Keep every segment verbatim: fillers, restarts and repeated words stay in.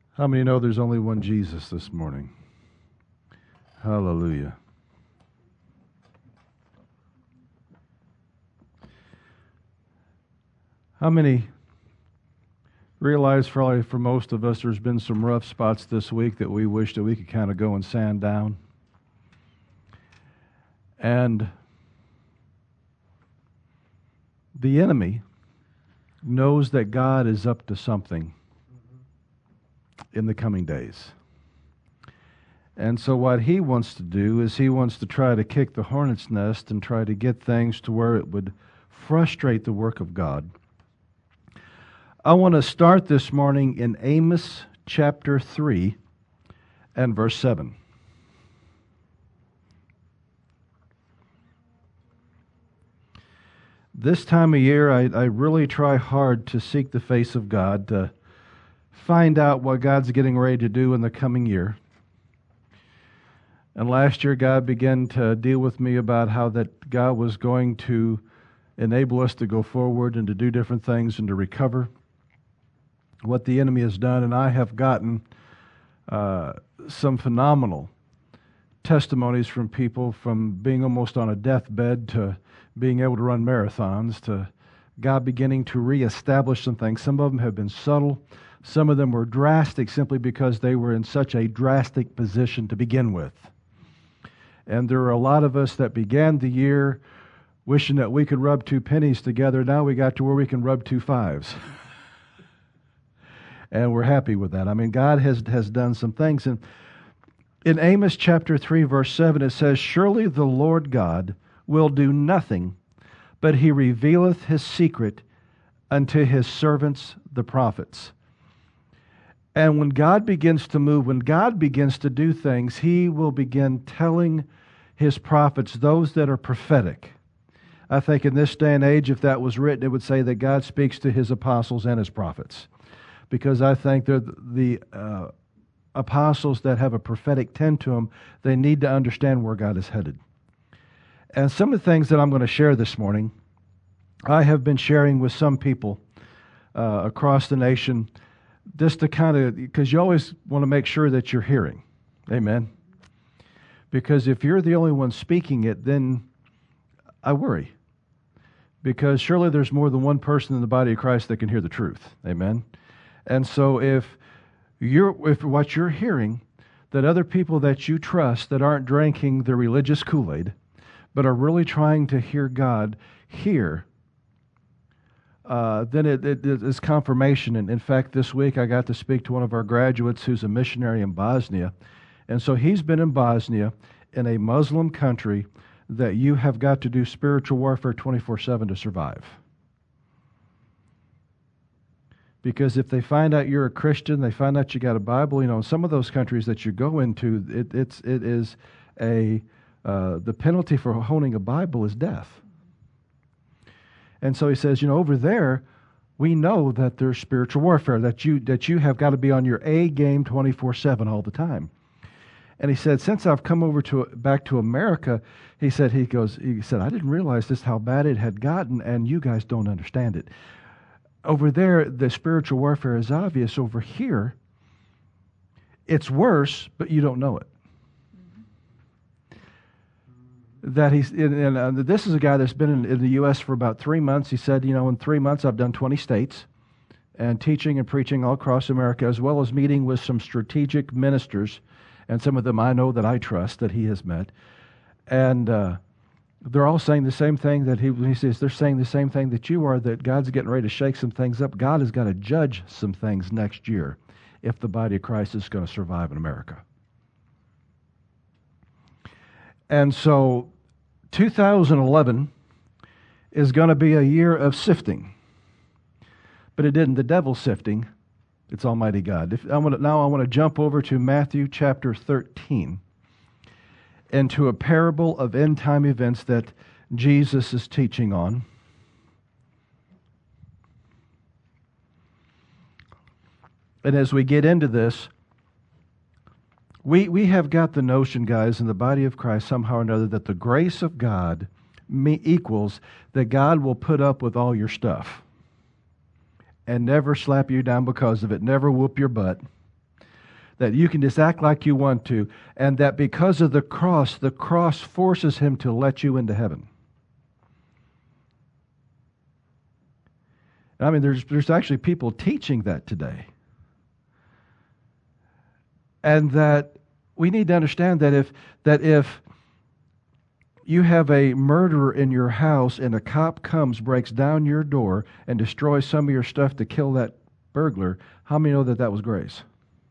How many know there's only one Jesus this morning? Hallelujah. How many realize probably for most of us there's been some rough spots this week that we wish that we could kind of go and sand down? And the enemy knows that God is up to something in the coming days. And so what he wants to do is he wants to try to kick the hornet's nest and try to get things to where it would frustrate the work of God. I want to start this morning in Amos chapter three and verse seven. This time of year, I, I really try hard to seek the face of God, to find out what God's getting ready to do in the coming year. And last year, God began to deal with me about how that God was going to enable us to go forward and to do different things and to recover what the enemy has done. And I have gotten uh, some phenomenal testimonies from people, from being almost on a deathbed to being able to run marathons, to God beginning to reestablish some things. Some of them have been subtle. Some of them were drastic simply because they were in such a drastic position to begin with. And there are a lot of us that began the year wishing that we could rub two pennies together. Now we got to where we can rub two fives. And we're happy with that. I mean, God has, has done some things. And in Amos chapter three, verse seven, it says, "Surely the Lord God will do nothing, but he revealeth his secret unto his servants the prophets." And when God begins to move, when God begins to do things, he will begin telling his prophets, those that are prophetic. I think in this day and age, if that was written, it would say that God speaks to his apostles and his prophets. Because I think they're the uh, apostles that have a prophetic tend to them, they need to understand where God is headed. And some of the things that I'm going to share this morning, I have been sharing with some people uh, across the nation, just to kind of, because you always want to make sure that you're hearing. Amen. Because if you're the only one speaking it, then I worry. Because surely there's more than one person in the body of Christ that can hear the truth. Amen. And so if you're, if what you're hearing, that other people that you trust that aren't drinking the religious Kool-Aid, but are really trying to hear God hear, uh, then it, it, it is confirmation. And in fact, this week I got to speak to one of our graduates who's a missionary in Bosnia. And so he's been in Bosnia, in a Muslim country, that you have got to do spiritual warfare twenty-four seven to survive. Because if they find out you're a Christian, they find out you got a Bible, you know, in some of those countries that you go into, it, it's, it is a, uh, the penalty for holding a Bible is death. And so he says, you know, over there, we know that there's spiritual warfare, that you, that you have got to be on your A game twenty-four seven all the time. And he said, since I've come over to back to America, he said, he goes, he said, I didn't realize this, how bad it had gotten, and you guys don't understand it. Over there, the spiritual warfare is obvious. Over here, it's worse, but you don't know it. Mm-hmm. That he's, and, and uh, this is a guy that's been in, in the U S for about three months. He said, you know, in three months I've done twenty states and teaching and preaching all across America, as well as meeting with some strategic ministers, and some of them I know that I trust that he has met. And uh, they're all saying the same thing that he, he says, they're saying the same thing that you are, that God's getting ready to shake some things up. God has got to judge some things next year if the body of Christ is going to survive in America. And so two thousand eleven is going to be a year of sifting. But it didn't the devil sifting, it's Almighty God. If I want to, now I want to jump over to Matthew chapter thirteen. Into a parable of end-time events that Jesus is teaching on. And as we get into this, we we have got the notion, guys, in the body of Christ somehow or another, that the grace of God me equals that God will put up with all your stuff and never slap you down because of it, never whoop your butt, that you can just act like you want to, and that because of the cross, the cross forces him to let you into heaven. I mean, there's there's actually people teaching that today. And that we need to understand that if that if you have a murderer in your house and a cop comes, breaks down your door, and destroys some of your stuff to kill that burglar, how many know that that was grace?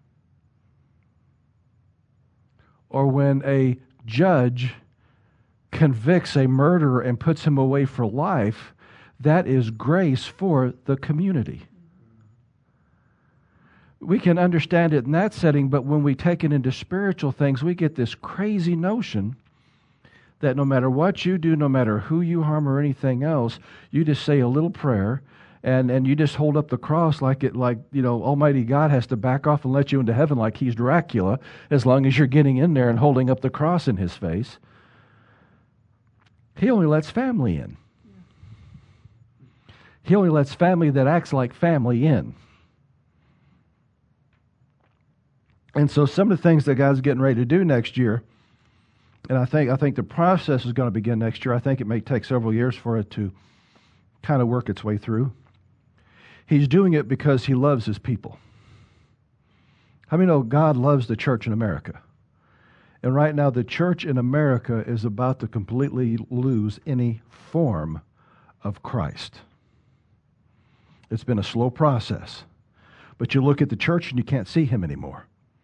Or when a judge convicts a murderer and puts him away for life, that is grace for the community. We can understand it in that setting, but when we take it into spiritual things, we get this crazy notion that no matter what you do, no matter who you harm or anything else, you just say a little prayer and, and you just hold up the cross like it like, you know, Almighty God has to back off and let you into heaven like he's Dracula, as long as you're getting in there and holding up the cross in his face. He only lets family in. He only lets family that acts like family in. And so some of the things that God's getting ready to do next year, and I think I think the process is going to begin next year. I think it may take several years for it to kind of work its way through. He's doing it because he loves his people. How many know God loves the church in America? And right now the church in America is about to completely lose any form of Christ. It's been a slow process. But you look at the church and you can't see him anymore.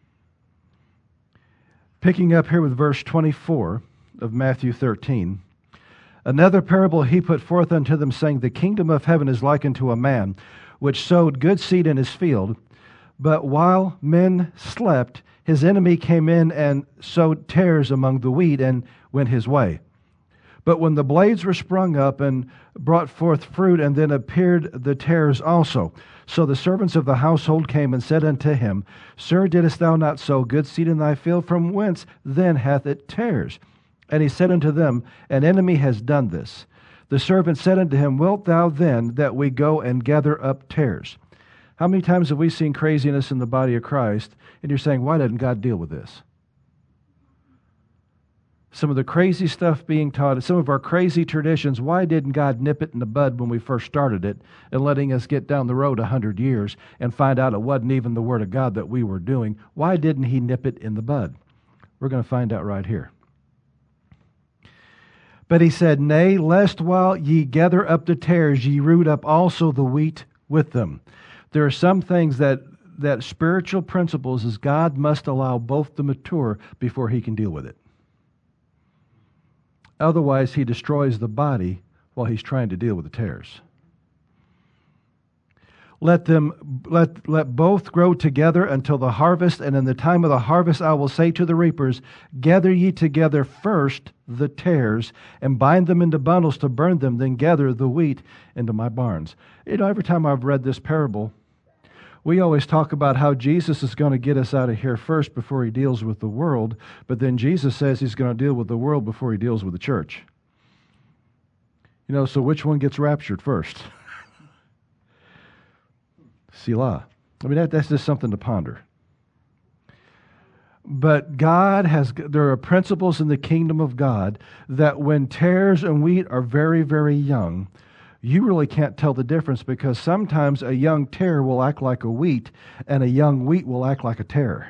Picking up here with verse twenty-four of Matthew thirteen. Another parable he put forth unto them, saying, The kingdom of heaven is like unto a man, which sowed good seed in his field. But while men slept, his enemy came in and sowed tares among the wheat, and went his way. But when the blades were sprung up and brought forth fruit, and then appeared the tares also. So the servants of the household came and said unto him, Sir, didst thou not sow good seed in thy field? From whence then hath it tares? And he said unto them, An enemy has done this. The servant said unto him, Wilt thou then that we go and gather up tares? How many times have we seen craziness in the body of Christ, and you're saying, why didn't God deal with this? Some of the crazy stuff being taught, some of our crazy traditions, why didn't God nip it in the bud when we first started it and letting us get down the road a hundred years and find out it wasn't even the Word of God that we were doing? Why didn't he nip it in the bud? We're going to find out right here. But he said, Nay, lest while ye gather up the tares, ye root up also the wheat with them. There are some things that, that spiritual principles is God must allow both to mature before he can deal with it. Otherwise, he destroys the body while he's trying to deal with the tares. Let them let let both grow together until the harvest, and in the time of the harvest I will say to the reapers, Gather ye together first the tares, and bind them into bundles to burn them, then gather the wheat into my barns. You know, every time I've read this parable, we always talk about how Jesus is going to get us out of here first before he deals with the world, but then Jesus says he's going to deal with the world before he deals with the church. You know, so which one gets raptured first? Selah. I mean, that, that's just something to ponder. But God has, there are principles in the kingdom of God that when tares and wheat are very, very young, you really can't tell the difference, because sometimes a young tare will act like a wheat and a young wheat will act like a tare.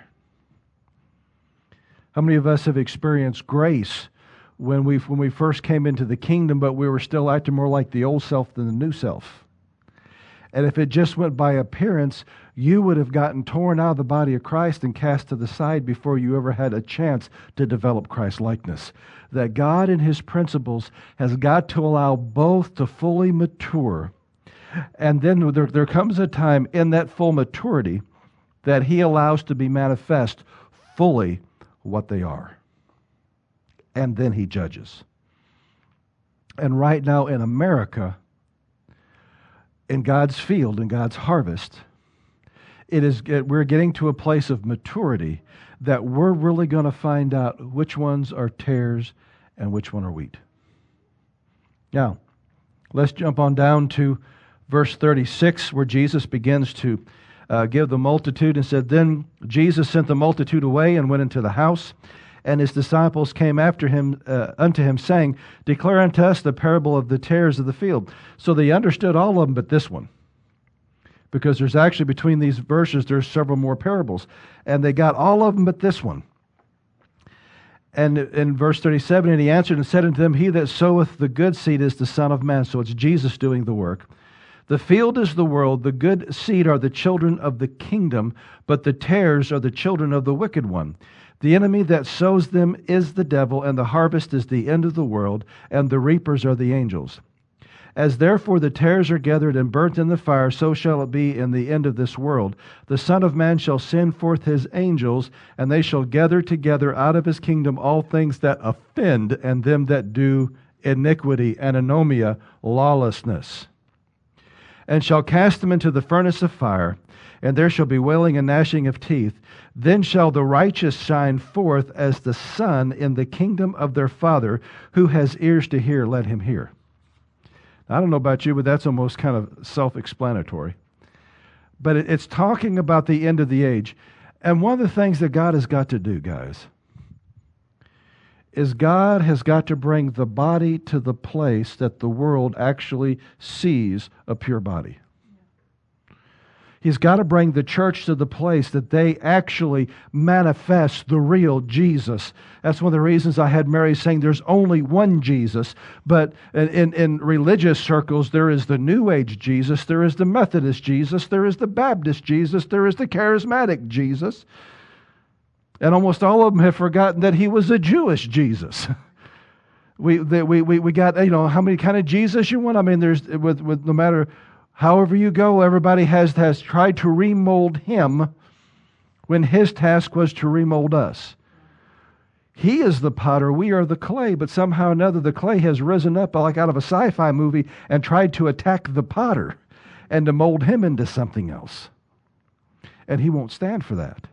How many of us have experienced grace when we when we first came into the kingdom, but we were still acting more like the old self than the new self? And if it just went by appearance, you would have gotten torn out of the body of Christ and cast to the side before you ever had a chance to develop Christ-likeness. That God in his principles has got to allow both to fully mature. And then there, there comes a time in that full maturity that he allows to be manifest fully what they are. And then he judges. And right now in America, in God's field, in God's harvest, it is we're getting to a place of maturity that we're really going to find out which ones are tares and which one are wheat. Now, let's jump on down to verse thirty-six, where Jesus begins to uh, give the multitude, and said, Then Jesus sent the multitude away and went into the house, and his disciples came after him uh, unto him, saying, Declare unto us the parable of the tares of the field. So they understood all of them but this one. Because there's actually, between these verses, there's several more parables. And they got all of them but this one. And in verse thirty-seven, And he answered and said unto them, He that soweth the good seed is the Son of Man. So it's Jesus doing the work. The field is the world, the good seed are the children of the kingdom, but the tares are the children of the wicked one. The enemy that sows them is the devil, and the harvest is the end of the world, and the reapers are the angels. As therefore the tares are gathered and burnt in the fire, so shall it be in the end of this world. The Son of Man shall send forth his angels, and they shall gather together out of his kingdom all things that offend, and them that do iniquity, anomia, lawlessness. And shall cast them into the furnace of fire, and there shall be wailing and gnashing of teeth. Then shall the righteous shine forth as the sun in the kingdom of their Father. Who has ears to hear, let him hear. I don't know about you, but that's almost kind of self-explanatory. But it, it's talking about the end of the age. And one of the things that God has got to do, guys, is God has got to bring the body to the place that the world actually sees a pure body. He's got to bring the church to the place that they actually manifest the real Jesus. That's one of the reasons I had Mary saying there's only one Jesus. But in, in religious circles, there is the New Age Jesus, there is the Methodist Jesus, there is the Baptist Jesus, there is the Charismatic Jesus. And almost all of them have forgotten that he was a Jewish Jesus. we, the, we, we, we got, you know, how many kind of Jesus you want? I mean, there's, with, with no matter... However you go, everybody has, has tried to remold him when his task was to remold us. He is the potter, we are the clay, but somehow or another the clay has risen up like out of a sci-fi movie and tried to attack the potter and to mold him into something else. And he won't stand for that.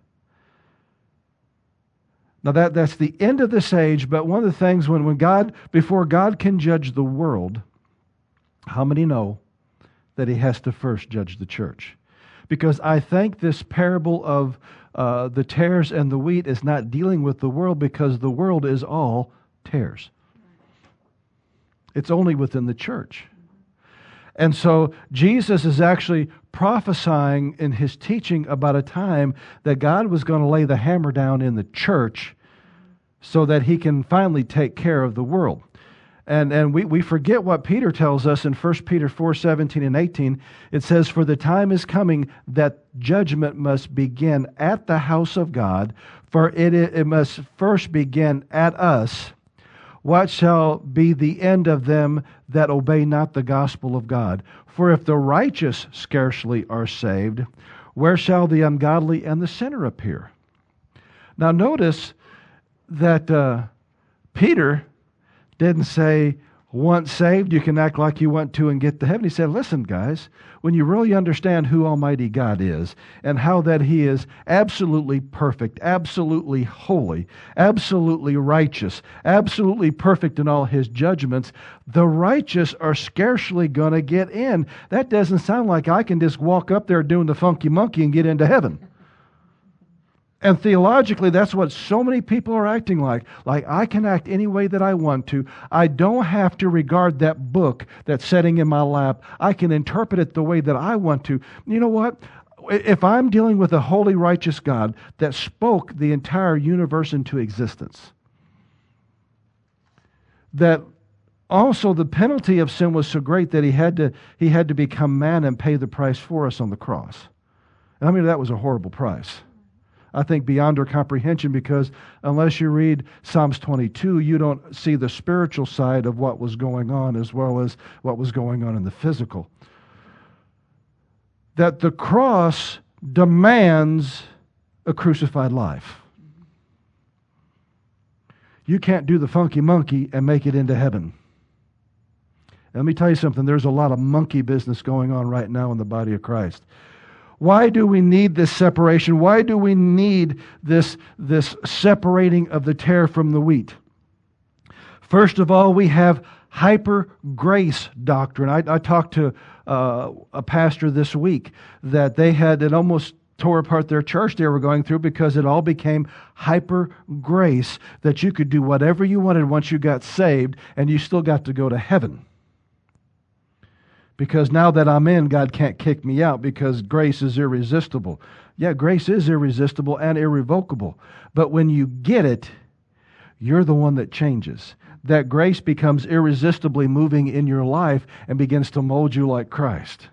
Now that, that's the end of this age, but one of the things when, when God, before God can judge the world, how many know that he has to first judge the church? Because I think this parable of uh, the tares and the wheat is not dealing with the world, because the world is all tares. It's only within the church. And so Jesus is actually prophesying in his teaching about a time that God was going to lay the hammer down in the church so that he can finally take care of the world. And and we, we forget what Peter tells us in First Peter four, seventeen and eighteen. It says, For the time is coming that judgment must begin at the house of God, for it, it must first begin at us. What shall be the end of them that obey not the gospel of God? For if the righteous scarcely are saved, where shall the ungodly and the sinner appear? Now notice that uh, Peter didn't say, once saved, you can act like you want to and get to heaven. He said, listen, guys, when you really understand who Almighty God is and how that he is absolutely perfect, absolutely holy, absolutely righteous, absolutely perfect in all his judgments, the righteous are scarcely going to get in. That doesn't sound like I can just walk up there doing the funky monkey and get into heaven. And theologically, that's what so many people are acting like. Like, I can act any way that I want to. I don't have to regard that book that's sitting in my lap. I can interpret it the way that I want to. You know what? If I'm dealing with a holy, righteous God that spoke the entire universe into existence, that also the penalty of sin was so great that he had to, he had to become man and pay the price for us on the cross. And I mean, that was a horrible price. I think beyond our comprehension, because unless you read Psalms twenty-two, you don't see the spiritual side of what was going on as well as what was going on in the physical. That the cross demands a crucified life. You can't do the funky monkey and make it into heaven. Let me tell you something, there's a lot of monkey business going on right now in the body of Christ. Why do we need this separation? Why do we need this, this separating of the tare from the wheat? First of all, we have hyper grace doctrine. I, I talked to uh, a pastor this week that they had, it almost tore apart their church they were going through because it all became hyper grace, that you could do whatever you wanted once you got saved and you still got to go to heaven. Because now that I'm in, God can't kick me out because grace is irresistible. Yeah, grace is irresistible and irrevocable. But when you get it, you're the one that changes. That grace becomes irresistibly moving in your life and begins to mold you like Christ.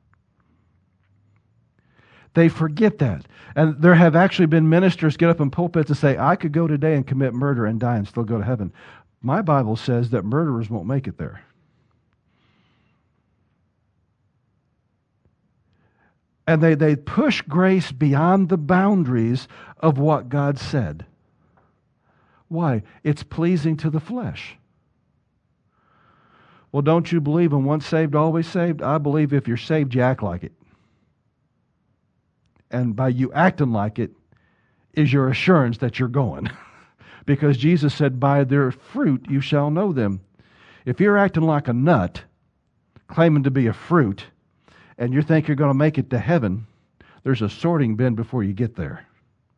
They forget that. And there have actually been ministers get up in pulpits and say, I could go today and commit murder and die and still go to heaven. My Bible says that murderers won't make it there. And they, they push grace beyond the boundaries of what God said. Why? It's pleasing to the flesh. Well, don't you believe in once saved, always saved? I believe if you're saved, you act like it. And by you acting like it is your assurance that you're going. Because Jesus said, by their fruit you shall know them. If you're acting like a nut, claiming to be a fruit, and you think you're going to make it to heaven, there's a sorting bin before you get there.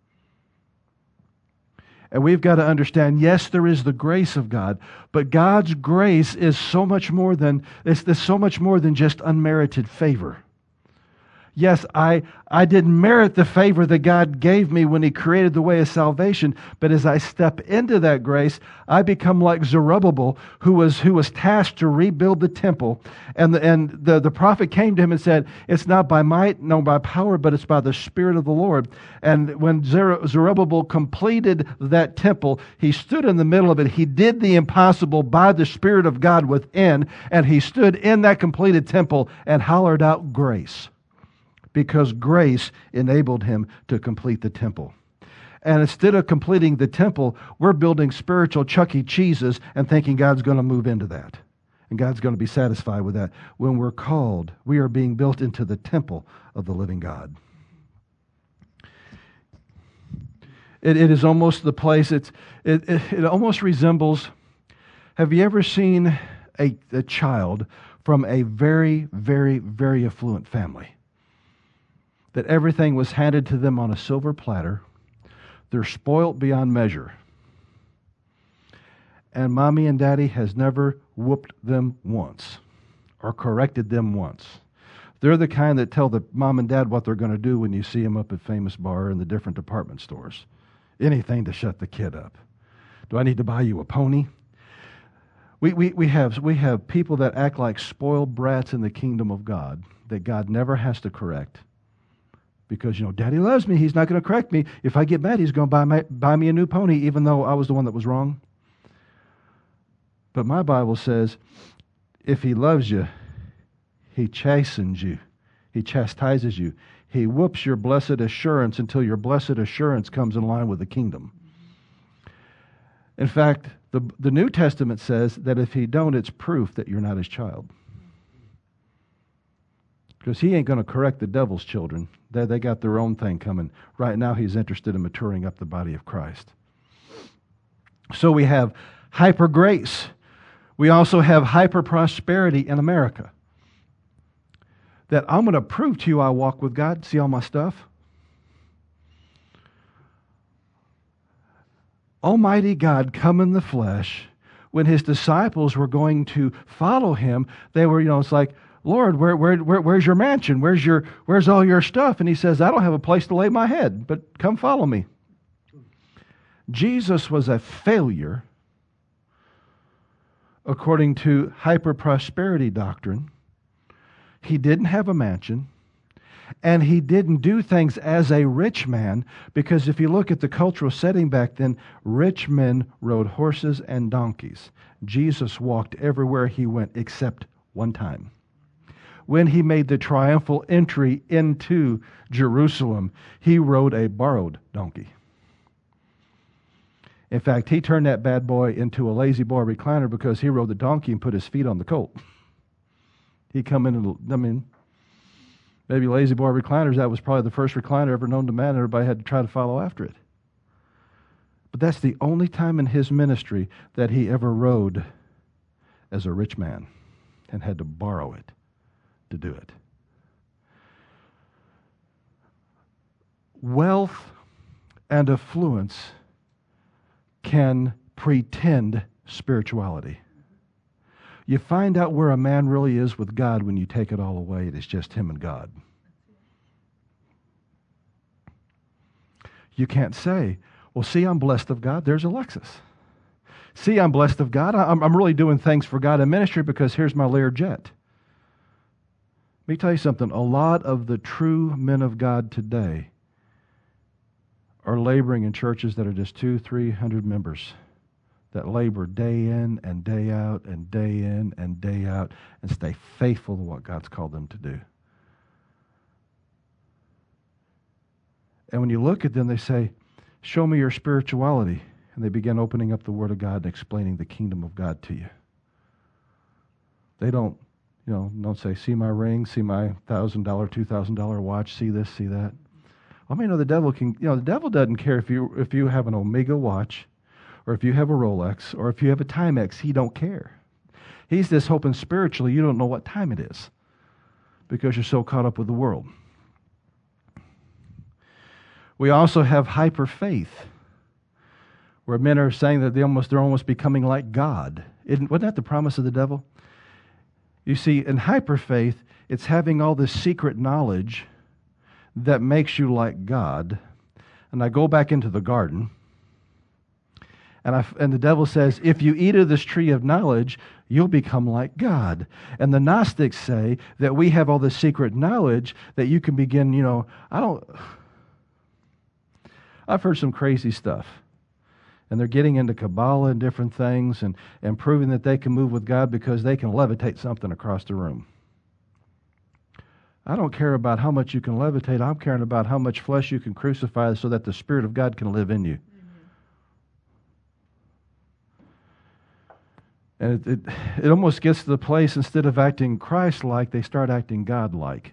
And we've got to understand, yes, there is the grace of God, but God's grace is so much more than, it's, it's so much more than just unmerited favor. Yes, I, I didn't merit the favor that God gave me when He created the way of salvation, but as I step into that grace, I become like Zerubbabel, who was who was tasked to rebuild the temple. And the, and the, the prophet came to him and said, it's not by might, nor by power, but it's by the Spirit of the Lord. And when Zerubbabel completed that temple, he stood in the middle of it. He did the impossible by the Spirit of God within, and he stood in that completed temple and hollered out grace. Because grace enabled him to complete the temple. And instead of completing the temple, we're building spiritual Chuck E. Cheeses and thinking God's going to move into that. And God's going to be satisfied with that. When we're called, we are being built into the temple of the living God. It, it is almost the place, it's, it, it, it almost resembles, have you ever seen a, a child from a very, very, very affluent family? That everything was handed to them on a silver platter. They're spoilt beyond measure. And mommy and daddy has never whooped them once or corrected them once. They're the kind that tell the mom and dad what they're going to do when you see them up at Famous Bar and the different department stores. Anything to shut the kid up. Do I need to buy you a pony? We, we, we, have, we have people that act like spoiled brats in the kingdom of God that God never has to correct. Because, you know, Daddy loves me. He's not going to correct me. If I get mad, he's going to buy, my, buy me a new pony, even though I was the one that was wrong. But my Bible says, if He loves you, He chastens you. He chastises you. He whoops your blessed assurance until your blessed assurance comes in line with the kingdom. In fact, the, the New Testament says that if He don't, it's proof that you're not His child. Because He ain't going to correct the devil's children. They, they got their own thing coming. Right now, He's interested in maturing up the body of Christ. So we have hyper grace. We also have hyper prosperity in America. That I'm going to prove to you I walk with God. See all my stuff? Almighty God come in the flesh. When His disciples were going to follow Him, they were, you know, it's like, Lord, where, where, where, where's your mansion? Where's your, where's all your stuff? And He says, I don't have a place to lay my head, but come follow me. Jesus was a failure according to hyper-prosperity doctrine. He didn't have a mansion, and He didn't do things as a rich man, because if you look at the cultural setting back then, rich men rode horses and donkeys. Jesus walked everywhere He went except one time. When He made the triumphal entry into Jerusalem, He rode a borrowed donkey. In fact, He turned that bad boy into a lazy boy recliner because He rode the donkey and put His feet on the colt. He come in, I mean, maybe lazy boy recliners, that was probably the first recliner ever known to man. Everybody had to try to follow after it. But that's the only time in His ministry that He ever rode as a rich man and had to borrow it to do it. Wealth and affluence can pretend spirituality. You find out where a man really is with God when you take it all away. It's just him and God. You can't say, well, see, I'm blessed of God. There's a Lexus. See, I'm blessed of God. I'm, I'm really doing things for God in ministry because here's my Learjet. Let me tell you something. A lot of the true men of God today are laboring in churches that are just two, three hundred members that labor day in and day out and day in and day out and stay faithful to what God's called them to do. And when you look at them, they say, show me your spirituality. And they begin opening up the Word of God and explaining the kingdom of God to you. They don't, you know, don't say, see my ring, see my one thousand dollars, two thousand dollars watch, see this, see that. I mean, you know, the devil can, you know, the devil doesn't care if you if you have an Omega watch or if you have a Rolex or if you have a Timex. He don't care. He's just hoping spiritually you don't know what time it is because you're so caught up with the world. We also have hyper faith, where men are saying that they almost, they're almost becoming like God. Isn't, wasn't that the promise of the devil? You see, in hyper faith, it's having all this secret knowledge that makes you like God. And I go back into the garden, and, I, and the devil says, if you eat of this tree of knowledge, you'll become like God. And the Gnostics say that we have all this secret knowledge that you can begin, you know, I don't... I've heard some crazy stuff. And they're getting into Kabbalah and different things and, and proving that they can move with God because they can levitate something across the room. I don't care about how much you can levitate. I'm caring about how much flesh you can crucify so that the Spirit of God can live in you. Mm-hmm. And it, it, it almost gets to the place, instead of acting Christ-like, they start acting God-like.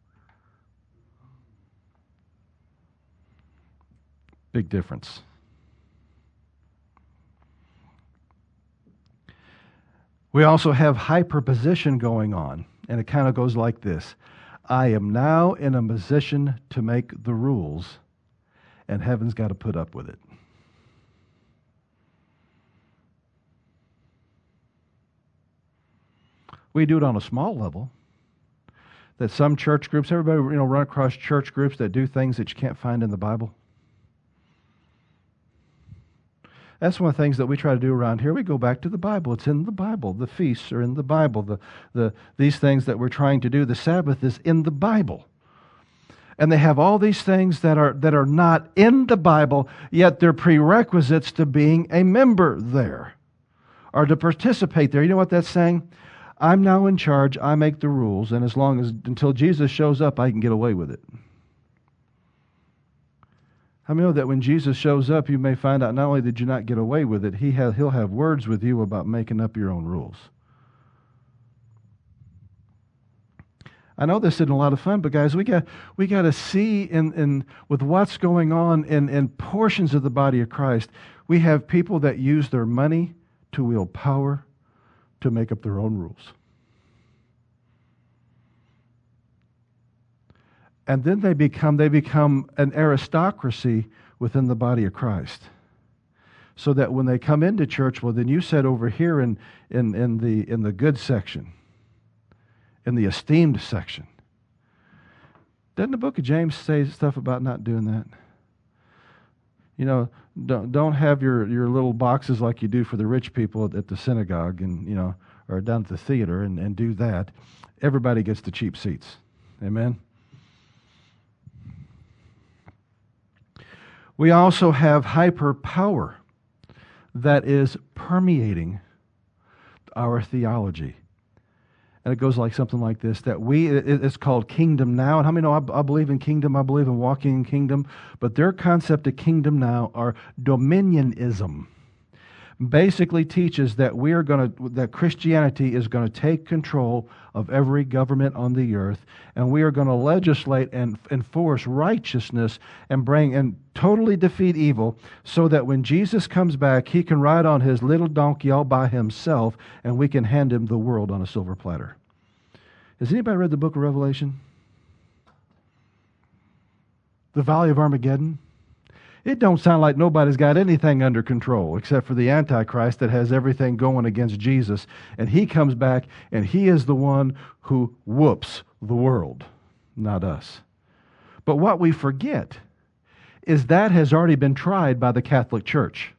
Big difference. We also have hyperposition going on, and it kind of goes like this. I am now in a position to make the rules, and heaven's got to put up with it. We do it on a small level. That some church groups, everybody, you know, run across church groups that do things that you can't find in the Bible. That's one of the things that we try to do around here. We go back to the Bible. It's in the Bible. The feasts are in the Bible. The, the, these things that we're trying to do, the Sabbath is in the Bible. And they have all these things that are, that are not in the Bible, yet they're prerequisites to being a member there or to participate there. You know what that's saying? I'm now in charge. I make the rules. And as long as, until Jesus shows up, I can get away with it. How many know that when Jesus shows up, you may find out not only did you not get away with it, he has, he'll have words with you about making up your own rules. I know this isn't a lot of fun, but guys, we got we got to see in, in with what's going on in, in portions of the body of Christ, we have people that use their money to wield power to make up their own rules. And then they become they become an aristocracy within the body of Christ. So that when they come into church, well, then you sit over here in, in, in the in the good section, in the esteemed section. Doesn't the book of James say stuff about not doing that? You know, don't don't have your, your little boxes like you do for the rich people at, at the synagogue and you know, or down at the theater and, and do that. Everybody gets the cheap seats. Amen. We also have hyper power that is permeating our theology. And it goes like something like this, that we, it's called kingdom now. And how many know I, I believe in kingdom, I believe in walking in kingdom, but their concept of kingdom now are dominionism. basically teaches that we are going to that Christianity is going to take control of every government on the earth, and we are going to legislate and enforce righteousness and bring and totally defeat evil, so that when Jesus comes back, he can ride on his little donkey all by himself, and we can hand him the world on a silver platter. Has anybody read the book of Revelation? The Valley of Armageddon? It don't sound like nobody's got anything under control except for the Antichrist that has everything going against Jesus. And he comes back and he is the one who whoops the world, not us. But what we forget is that has already been tried by the Catholic Church.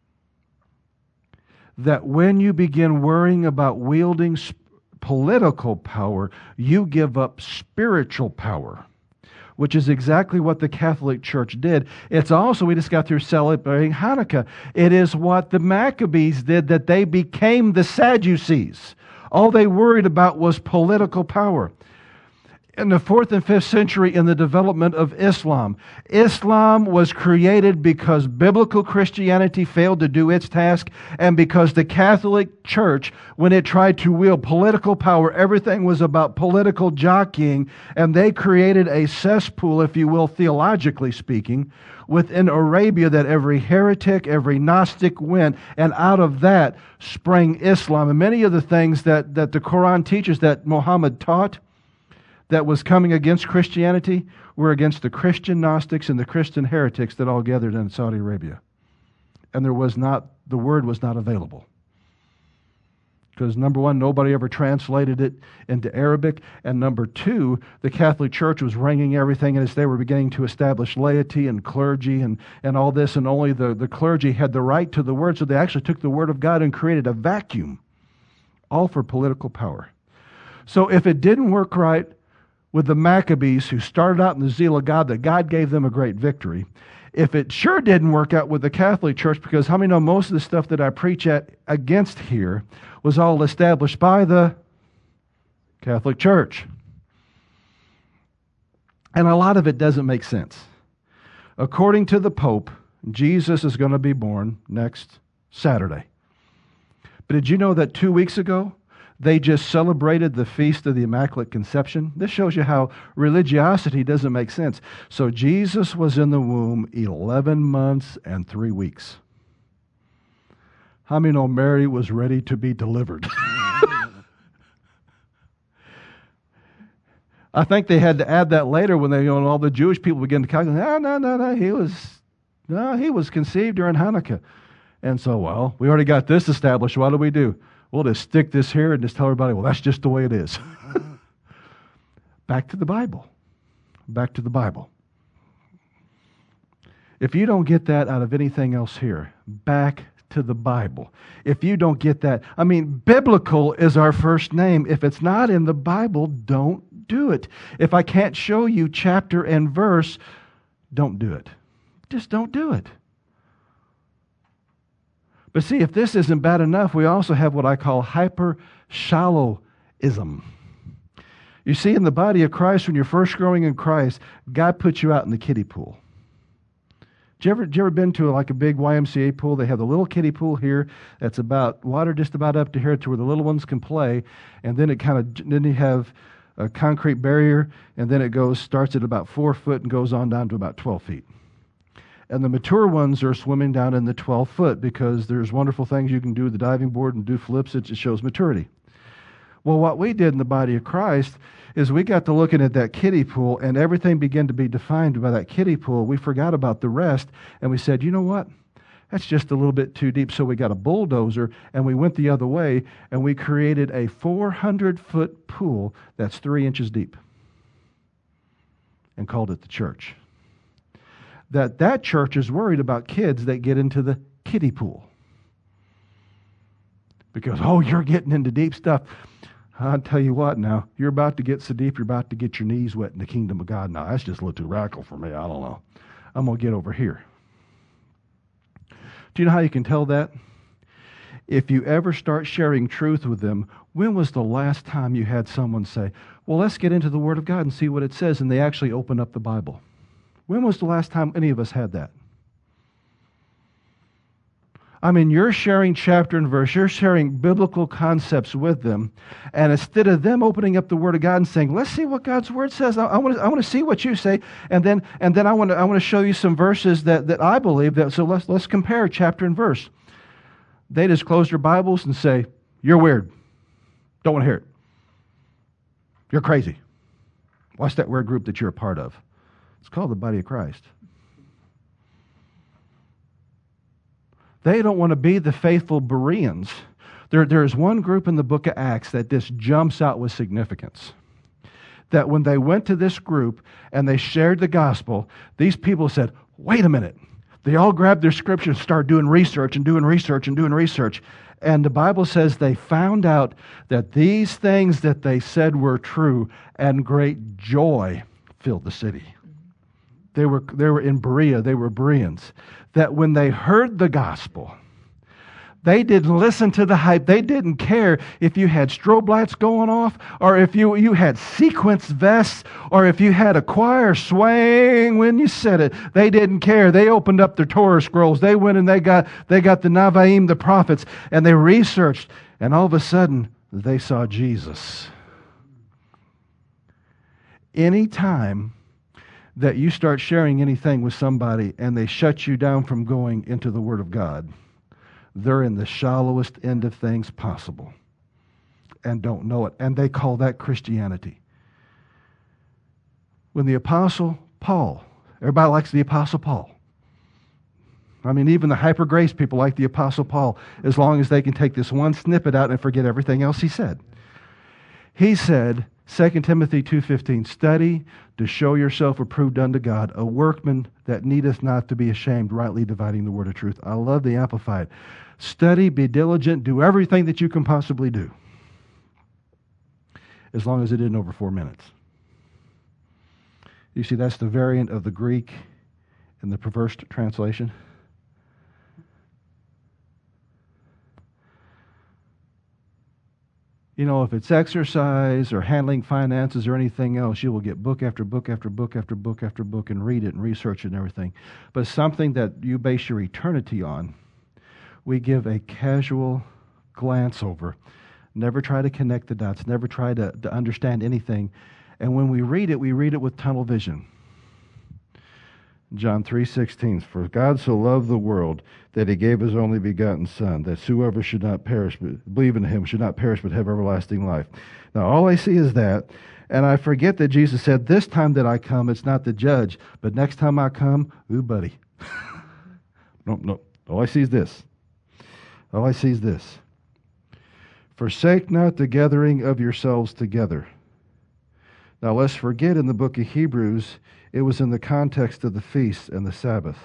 That when you begin worrying about wielding political power, you give up spiritual power, which is exactly what the Catholic Church did. It's also, we just got through celebrating Hanukkah. It is what the Maccabees did, that they became the Sadducees. All they worried about was political power. In the fourth and fifth century, in the development of Islam, Islam was created because biblical Christianity failed to do its task, and because the Catholic Church, when it tried to wield political power, everything was about political jockeying, and they created a cesspool, if you will, theologically speaking, within Arabia, that every heretic, every Gnostic went, and out of that sprang Islam. And many of the things that, that the Quran teaches that Muhammad taught that was coming against Christianity were against the Christian Gnostics and the Christian heretics that all gathered in Saudi Arabia. And there was not, the word was not available. Because number one, nobody ever translated it into Arabic. And number two, the Catholic Church was wringing everything as they were beginning to establish laity and clergy and, and all this. And only the, the clergy had the right to the word. So they actually took the word of God and created a vacuum, all for political power. So if it didn't work right with the Maccabees, who started out in the zeal of God, that God gave them a great victory. If it sure didn't work out with the Catholic Church, because how many know most of the stuff that I preach at against here was all established by the Catholic Church. And a lot of it doesn't make sense. According to the Pope, Jesus is going to be born next Saturday. But did you know that two weeks ago, they just celebrated the Feast of the Immaculate Conception? This shows you how religiosity doesn't make sense. So Jesus was in the womb eleven months and three weeks. How many know Mary was ready to be delivered? I think they had to add that later when they, you know, all the Jewish people began to calculate, no, no, no, no, he was, no, he was conceived during Hanukkah. And so, well, we already got this established. What do we do? We'll just stick this here and just tell everybody, well, that's just the way it is. Back to the Bible. Back to the Bible. If you don't get that out of anything else here, back to the Bible. If you don't get that, I mean, biblical is our first name. If it's not in the Bible, don't do it. If I can't show you chapter and verse, don't do it. Just don't do it. But see, if this isn't bad enough, we also have what I call hyper-shallowism. You see, in the body of Christ, when you're first growing in Christ, God puts you out in the kiddie pool. Did you ever, did you ever been to like a big Y M C A pool? They have the little kiddie pool here that's about water just about up to here to where the little ones can play, and then it kind of then you have a concrete barrier, and then it goes starts at about four foot and goes on down to about twelve feet. And the mature ones are swimming down in the twelve foot because there's wonderful things you can do with the diving board and do flips. It shows maturity. Well, what we did in the body of Christ is we got to looking at that kiddie pool, and everything began to be defined by that kiddie pool. We forgot about the rest, and we said, you know what? That's just a little bit too deep. So we got a bulldozer, and we went the other way, and we created a four hundred foot pool that's three inches deep and called it the church. That that church is worried about kids that get into the kiddie pool. Because, oh, you're getting into deep stuff. I'll tell you what now, you're about to get so deep, you're about to get your knees wet in the kingdom of God. Now, that's just a little too radical for me. I don't know. I'm going to get over here. Do you know how you can tell that? If you ever start sharing truth with them, when was the last time you had someone say, well, let's get into the Word of God and see what it says, and they actually open up the Bible? When was the last time any of us had that? I mean, you're sharing chapter and verse, you're sharing biblical concepts with them, and instead of them opening up the Word of God and saying, "Let's see what God's Word says. I, I want to, I want to see what you say," and then, and then I want to, I want to show you some verses that, that I believe that. So let's let's compare chapter and verse. They just close their Bibles and say, "You're weird. Don't want to hear it. You're crazy." What's that weird group that you're a part of? It's called the body of Christ. They don't want to be the faithful Bereans. There, there's one group in the book of Acts that just jumps out with significance. That when they went to this group and they shared the gospel, these people said, "Wait a minute." They all grabbed their scriptures and started doing research and doing research and doing research. And the Bible says they found out that these things that they said were true, and great joy filled the city. They were, they were in Berea, they were Bereans. That when they heard the gospel, they didn't listen to the hype. They didn't care if you had strobe lights going off, or if you, you had sequence vests, or if you had a choir swaying when you said it. They didn't care. They opened up their Torah scrolls. They went and they got, they got the Navaim, the prophets, and they researched. And all of a sudden, they saw Jesus. Anytime that you start sharing anything with somebody and they shut you down from going into the Word of God, they're in the shallowest end of things possible and don't know it. And they call that Christianity. When the Apostle Paul, everybody likes the Apostle Paul. I mean, even the hyper grace people like the Apostle Paul, as long as they can take this one snippet out and forget everything else he said. He said, Second Timothy two fifteen, "Study to show yourself approved unto God, a workman that needeth not to be ashamed, rightly dividing the word of truth." I love the Amplified. Study, be diligent, do everything that you can possibly do, as long as it isn't over four minutes. You see, that's the variant of the Greek in the perverse translation. You know, if it's exercise or handling finances or anything else, you will get book after book after book after book after book and read it and research it and everything. But something that you base your eternity on, we give a casual glance over. Never try to connect the dots. Never try to, to understand anything. And when we read it, we read it with tunnel vision. John three sixteen, "For God so loved the world that he gave his only begotten Son, that whoever should not perish, but believe in him, should not perish but have everlasting life." Now all I see is that, and I forget that Jesus said, "This time that I come, it's not to judge, but next time I come, ooh, buddy." no, no. All I see is this. All I see is this. "Forsake not the gathering of yourselves together." Now let's forget, in the book of Hebrews, it was in the context of the feast and the Sabbath.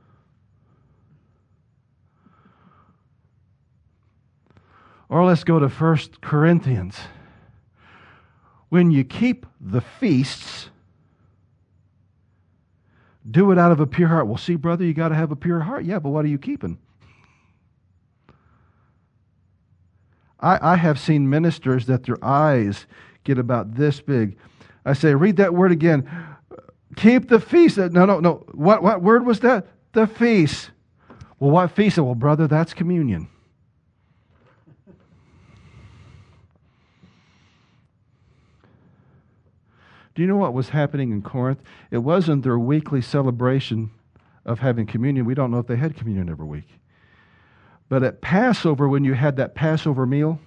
Or let's go to First Corinthians. When you keep the feasts, do it out of a pure heart. Well, see, brother, you got to have a pure heart. Yeah, but what are you keeping? I, I have seen ministers that their eyes get about this big. I say, read that word again. Keep the feast. No, no, no. What, what word was that? The feast. Well, what feast? Well, brother, that's communion. Do you know what was happening in Corinth? It wasn't their weekly celebration of having communion. We don't know if they had communion every week. But at Passover, when you had that Passover meal,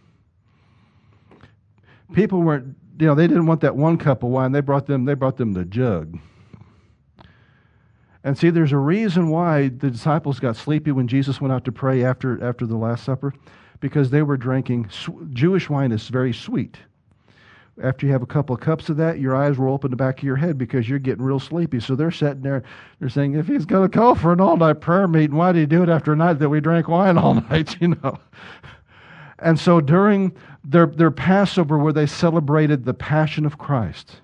people weren't, you know, they didn't want that one cup of wine. They brought them, they brought them the jug. And see, there's a reason why the disciples got sleepy when Jesus went out to pray after, after the Last Supper, because they were drinking, Jewish wine is very sweet. After you have a couple of cups of that, your eyes roll up in the back of your head because you're getting real sleepy. So they're sitting there, they're saying, if he's going to call for an all-night prayer meeting, why did he do it after a night that we drank wine all night, you know? And so during their, their Passover, where they celebrated the Passion of Christ,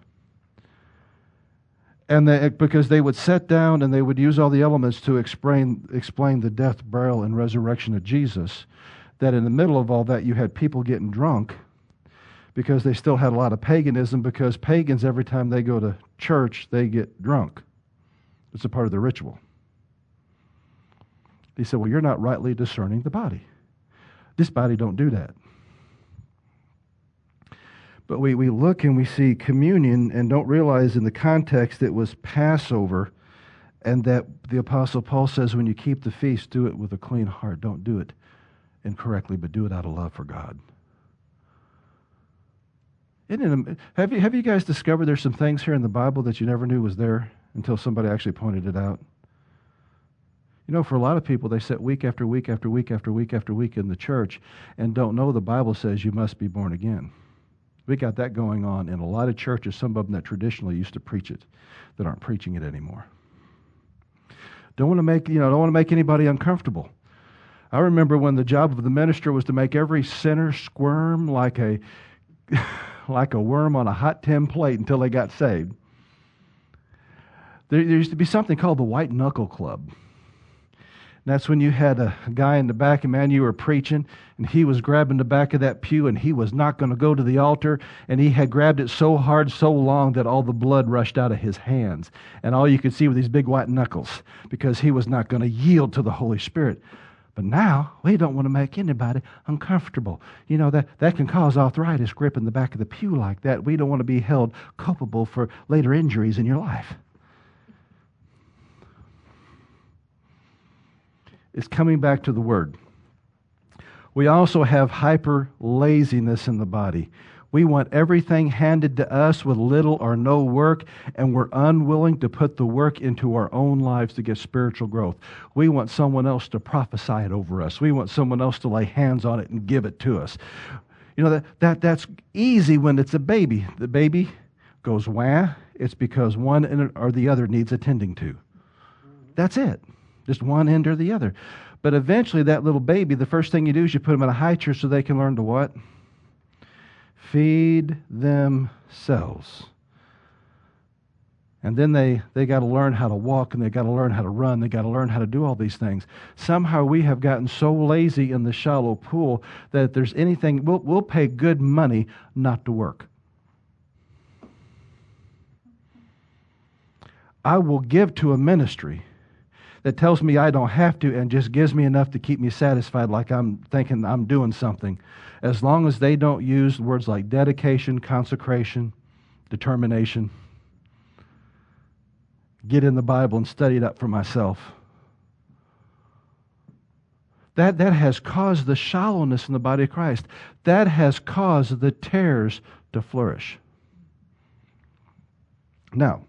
and they, because they would sit down and they would use all the elements to explain, explain the death, burial, and resurrection of Jesus, that in the middle of all that, you had people getting drunk, because they still had a lot of paganism, because pagans, every time they go to church, they get drunk. It's a part of the ritual. He said, well, you're not rightly discerning the body. This body don't do that. But we, we look and we see communion and don't realize in the context it was Passover, and that the Apostle Paul says when you keep the feast, do it with a clean heart. Don't do it incorrectly, but do it out of love for God. Isn't it, have you, have you guys discovered there's some things here in the Bible that you never knew was there until somebody actually pointed it out? You know, for a lot of people, they sit week after week after week after week after week in the church and don't know the Bible says you must be born again. We got that going on in a lot of churches, some of them that traditionally used to preach it, that aren't preaching it anymore. Don't want to make, you know, don't want to make anybody uncomfortable. I remember when the job of the minister was to make every sinner squirm like a like a worm on a hot tin plate until they got saved. There, there used to be something called the White Knuckle Club. And that's when you had a guy in the back, and man, you were preaching, and he was grabbing the back of that pew, and he was not going to go to the altar, and he had grabbed it so hard, so long, that all the blood rushed out of his hands. And all you could see were these big white knuckles, because he was not going to yield to the Holy Spirit. But now, we don't want to make anybody uncomfortable. You know, that, that can cause arthritis gripping the back of the pew like that. We don't want to be held culpable for later injuries in your life. It's coming back to the Word. We also have hyper laziness in the body. We want everything handed to us with little or no work, and we're unwilling to put the work into our own lives to get spiritual growth. We want someone else to prophesy it over us. We want someone else to lay hands on it and give it to us. You know, that, that that's easy when it's a baby. The baby goes wah. It's because one or the other needs attending to. That's it. Just one end or the other. But eventually that little baby, the first thing you do is you put them in a high chair so they can learn to what? Feed themselves. And then they, they got to learn how to walk, and they got to learn how to run. They got to learn how to do all these things. Somehow we have gotten so lazy in the shallow pool that if there's anything, we'll, we'll pay good money not to work. I will give to a ministry that tells me I don't have to and just gives me enough to keep me satisfied, like I'm thinking I'm doing something, as long as they don't use words like dedication, consecration, determination. Get in the Bible and study it up for myself. That, that has caused the shallowness in the body of Christ. That has caused the tares to flourish. Now,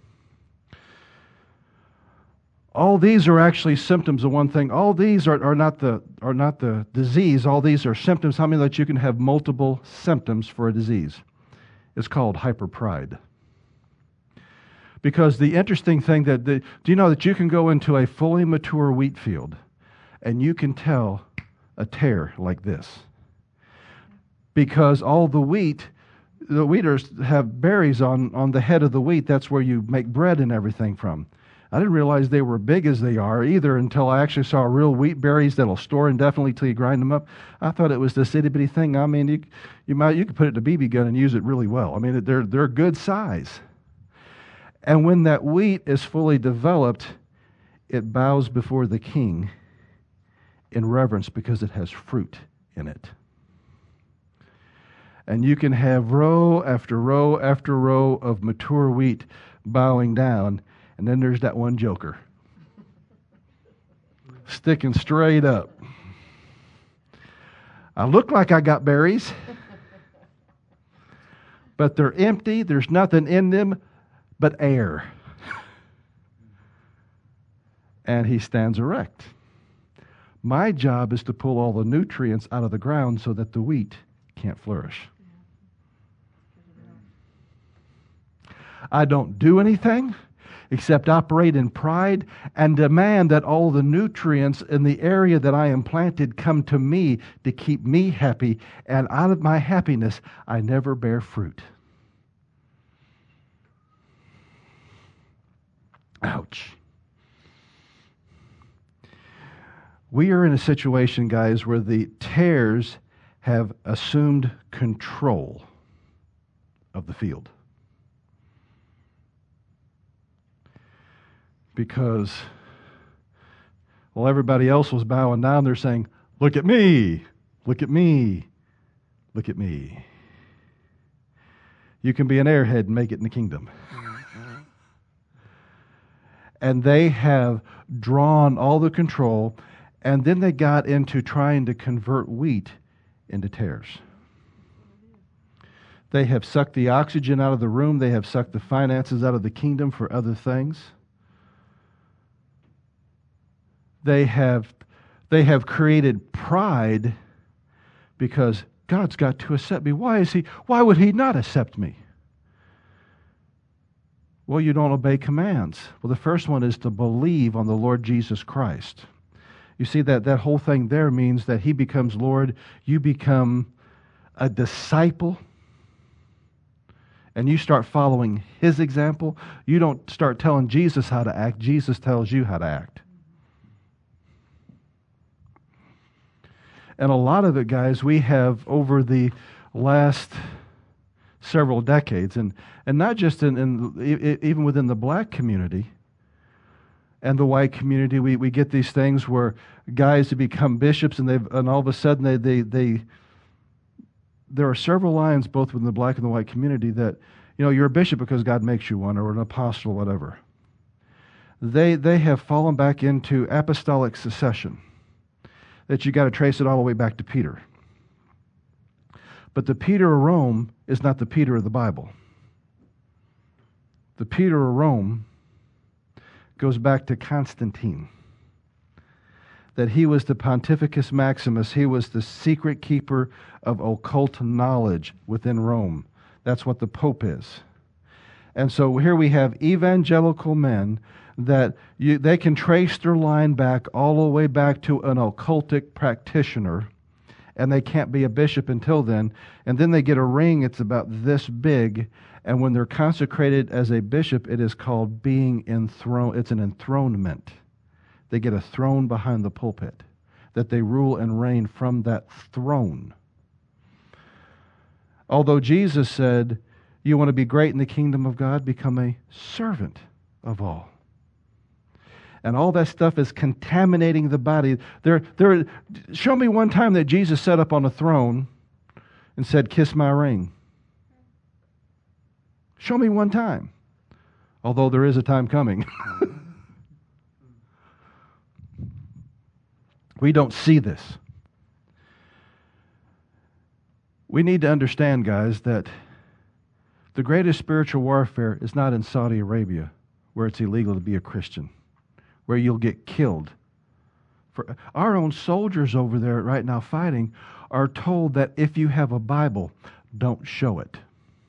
all these are actually symptoms of one thing. All these are, are not the are not the disease. All these are symptoms. How many that you can have multiple symptoms for a disease? It's called hyperpride. Because the interesting thing that the, do you know that you can go into a fully mature wheat field and you can tell a tare like this? Because all the wheat, the wheaters have berries on, on the head of the wheat. That's where you make bread and everything from. I didn't realize they were big as they are either until I actually saw real wheat berries that'll store indefinitely till you grind them up. I thought it was this itty bitty thing. I mean, you you might you could put it in a B B gun and use it really well. I mean, they're they're good size. And when that wheat is fully developed, it bows before the king in reverence because it has fruit in it. And you can have row after row after row of mature wheat bowing down. And then there's that one joker sticking straight up. I look like I got berries, but they're empty. There's nothing in them but air. And he stands erect. My job is to pull all the nutrients out of the ground so that the wheat can't flourish. I don't do anything except operate in pride and demand that all the nutrients in the area that I am planted come to me to keep me happy, and out of my happiness, I never bear fruit. Ouch. We are in a situation, guys, where the tares have assumed control of the field. Because While everybody else was bowing down, they're saying, look at me, look at me, look at me. You can be an airhead and make it in the kingdom. And they have drawn all the control, and then they got into trying to convert wheat into tares. They have sucked the oxygen out of the room. They have sucked the finances out of the kingdom for other things. They have, they have created pride because God's got to accept me. Why is he, why would he not accept me? Well, you don't obey commands. Well, the first one is to believe on the Lord Jesus Christ. You see, that, that whole thing there means that he becomes Lord. You become a disciple. And you start following his example. You don't start telling Jesus how to act. Jesus tells you how to act. And a lot of it, guys, we have over the last several decades, and, and not just in, in even within the black community and the white community, we, we get these things where guys have become bishops, and they've and all of a sudden they they they there are several lines both within the black and the white community that, you know, you're a bishop because God makes you one, or an apostle, or whatever. They they have fallen back into apostolic succession, that you got to trace it all the way back to Peter. But the Peter of Rome is not the Peter of the Bible. The Peter of Rome goes back to Constantine. That he was the Pontificus Maximus. He was the secret keeper of occult knowledge within Rome. That's what the Pope is. And so here we have evangelical men that you, they can trace their line back all the way back to an occultic practitioner, and they can't be a bishop until then. And then they get a ring, it's about this big, and when they're consecrated as a bishop, it is called being enthroned. It's an enthronement. They get a throne behind the pulpit, that they rule and reign from that throne. Although Jesus said, you want to be great in the kingdom of God, become a servant of all. And all that stuff is contaminating the body. There, there, show me one time that Jesus sat up on a throne and said, kiss my ring. Show me one time. Although there is a time coming. We don't see this. We need to understand, guys, that the greatest spiritual warfare is not in Saudi Arabia, where it's illegal to be a Christian, where you'll get killed. For our own soldiers over there right now fighting are told that if you have a Bible, don't show it.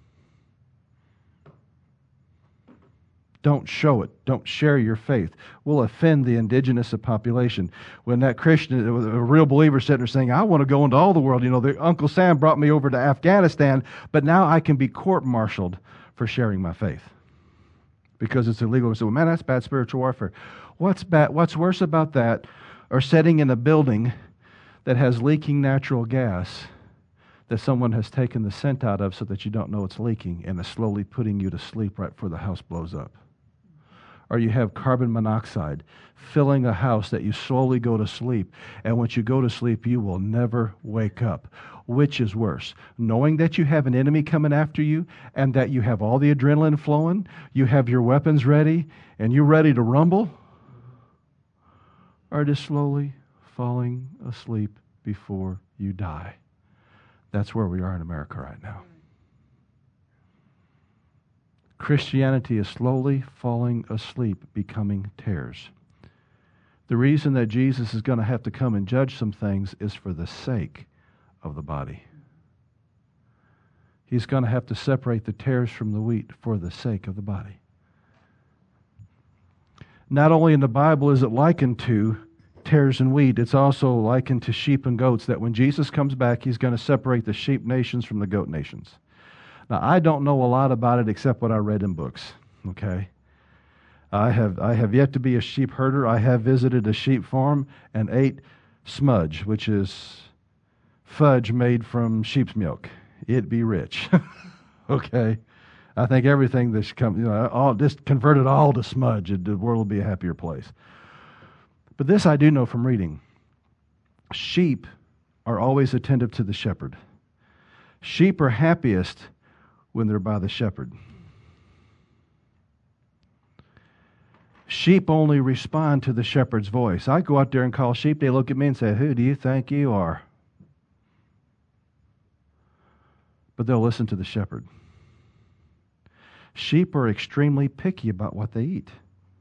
Don't show it. Don't share your faith. We'll offend the indigenous population. When that Christian, a real believer, sitting there saying, I want to go into all the world. You know, the, Uncle Sam brought me over to Afghanistan, but now I can be court-martialed for sharing my faith because it's illegal. So, well, man, that's bad spiritual warfare. What's bad? What's worse about that are sitting in a building that has leaking natural gas that someone has taken the scent out of so that you don't know it's leaking and is slowly putting you to sleep right before the house blows up. Or you have carbon monoxide filling a house that you slowly go to sleep, and once you go to sleep, you will never wake up. Which is worse? Knowing that you have an enemy coming after you and that you have all the adrenaline flowing, you have your weapons ready, and you're ready to rumble? Or just slowly falling asleep before you die? That's where we are in America right now. Christianity is slowly falling asleep, becoming tares. The reason that Jesus is going to have to come and judge some things is for the sake of the body. He's going to have to separate the tares from the wheat for the sake of the body. Not only in the Bible is it likened to tares and wheat, it's also likened to sheep and goats, that when Jesus comes back, he's going to separate the sheep nations from the goat nations. Now, I don't know a lot about it except what I read in books, okay? I have I have yet to be a sheep herder. I have visited a sheep farm and ate smudge, which is fudge made from sheep's milk. It be rich, okay? I think everything that's come, you know, all just convert it all to smudge, the world will be a happier place. But this I do know from reading. Sheep are always attentive to the shepherd. Sheep are happiest when they're by the shepherd. Sheep only respond to the shepherd's voice. I go out there and call sheep. They look at me and say, "Who do you think you are?" But they'll listen to the shepherd. Sheep are extremely picky about what they eat.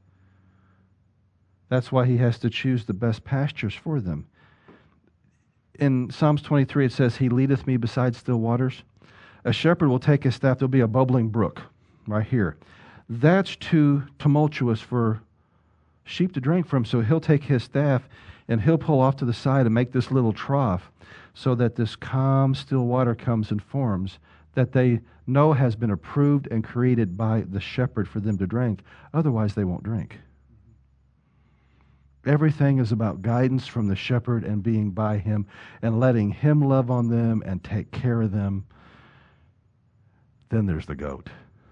That's why he has to choose the best pastures for them. In Psalms twenty-three, it says, "He leadeth me beside still waters." A shepherd will take his staff. There'll be a bubbling brook right here. That's too tumultuous for sheep to drink from, so he'll take his staff and he'll pull off to the side and make this little trough so that this calm, still water comes and forms that they know has been approved and created by the shepherd for them to drink. Otherwise, they won't drink. Everything is about guidance from the shepherd and being by him and letting him love on them and take care of them. Then there's the goat.